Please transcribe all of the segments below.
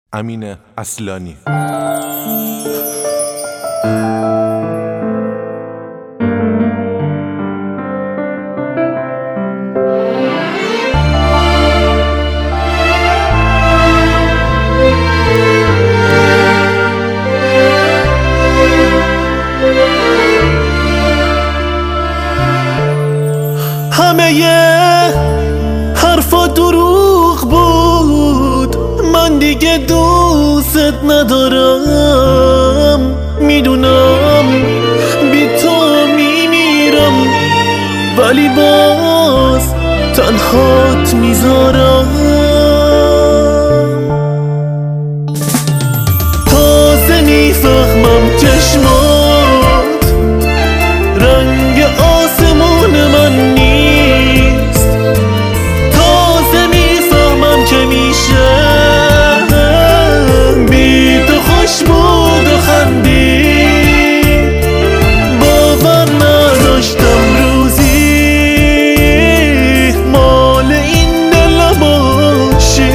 امین اصلانی. همه حرفا دروغ بود، من دیگه دوست ندارم. میدونم بی تو میمیرم، ولی باز تنهات میذارم. تازه میفهمم چشمات رنگ آسمون من نیست. تازه میفهمم که میشه بی تو خوش بود و خندی. باور نداشتم روزی مال این دل باشی،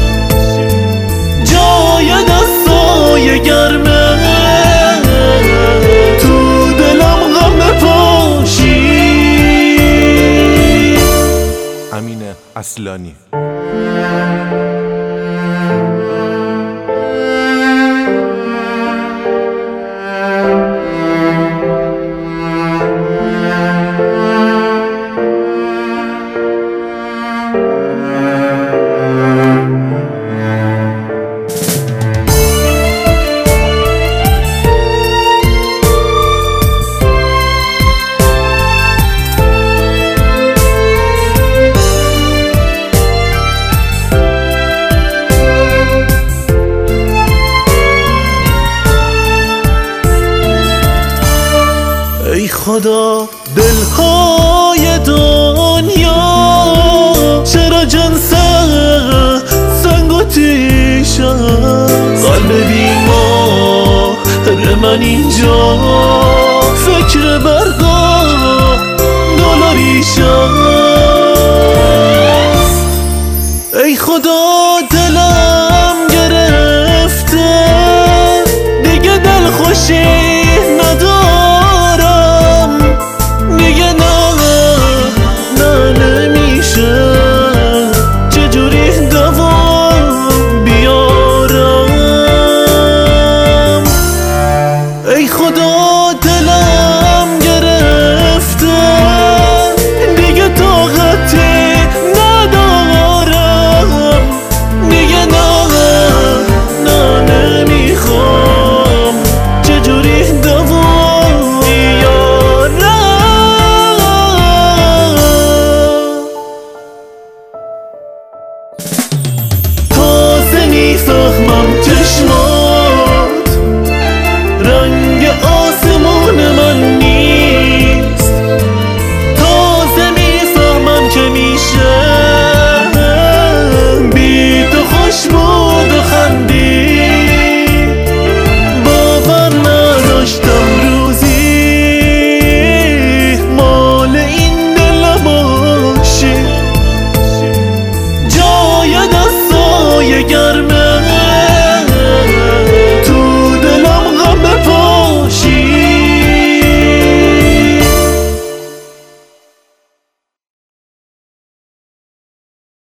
جای دستای گرمه تو دلم غم بپاشی. امین اصلانی. ای خدا دلهای دنیا چرا جنس سنگ و تیش است؟ قلب بیمار من اینجا فکر برگاه دلاریش است. ای خدا